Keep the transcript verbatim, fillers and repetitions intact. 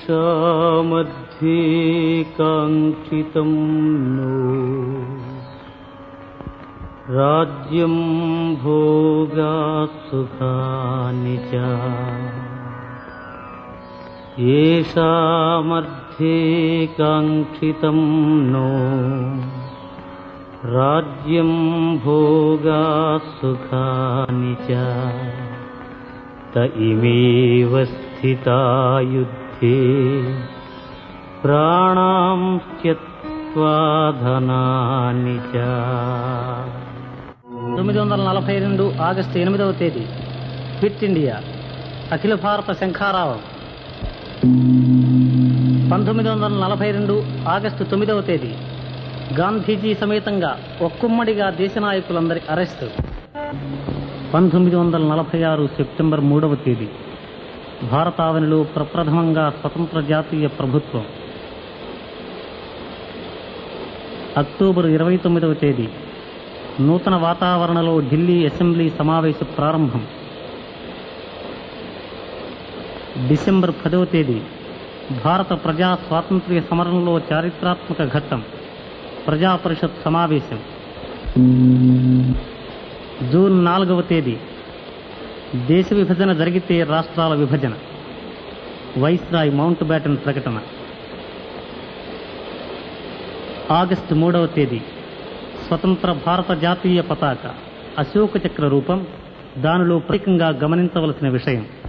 येषामध्ये काङ्क्षितं no राज्यं भोगा सुखानि च येषामध्ये काङ्क्षितं नो राज्यं भोगा सुखानि च त इमेव स्थिता युद्धे प्राणां त्यक्त्वा धनानि च. తొమ్మిది వందల నలభై రెండు ఆగస్టు ఎనిమిదవ తేదీ క్విట్ ఇండియా అఖిల భారత శంఖారావం. పంతొమ్మిది వందల నలభై రెండు ఆగస్టు తొమ్మిదవ తేదీ గాంధీజీ సమేతంగా ఒక్కుమ్మడిగా దేశ నాయకులందరి అరెస్టు. పంతొమ్మిది వందల నలభై ఆరు సెప్టెంబర్ మూడవ తేదీ భారతావనిలో ప్రప్రథమంగా స్వతంత్ర జాతీయ ప్రభుత్వం. అక్టోబర్ ఇరవై తొమ్మిదవ తేదీ నూతన వాతావరణంలో ఢిల్లీ అసెంబ్లీ సమావేశ ప్రారంభం. డిసెంబర్ పదవ తేదీ భారత ప్రజా స్వాతంత్ర్య సమరంలో చారిత్రాత్మక ఘట్టం ప్రజా పరిషత్ సమావేశం. జూన్ నాలుగవ తేదీ దేశ విభజన జరిగితే రాష్ట్రాల విభజన. వైస్రాయ్ మౌంట్ బ్యాటన్ ప్రకటన. ఆగస్టు మూడవ తేదీ స్వతంత్ర భారత జాతీయ పతాక అశోక చక్ర రూపం. దానిలో ప్రత్యేకంగా గమనించవలసిన విషయం